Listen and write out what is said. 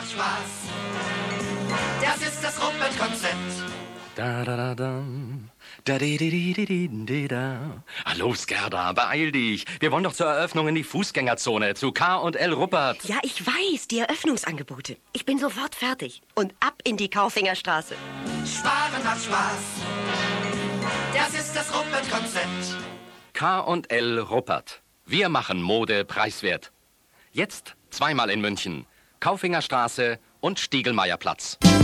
macht Spaß. Das ist das Ruppert-Konzept. Da da da da. Da di di di di di di da. Los, Gerda, beeil dich. Wir wollen doch zur Eröffnung in die Fußgängerzone zu K&L Ruppert. Ja, ich weiß, die Eröffnungsangebote. Ich bin sofort fertig. Und ab in die Kaufingerstraße. Sparen macht Spaß. Das ist das Ruppert-Konzept. K&L Ruppert. Wir machen Mode preiswert. Jetzt zweimal in München. Kaufingerstraße und Stiegelmeierplatz.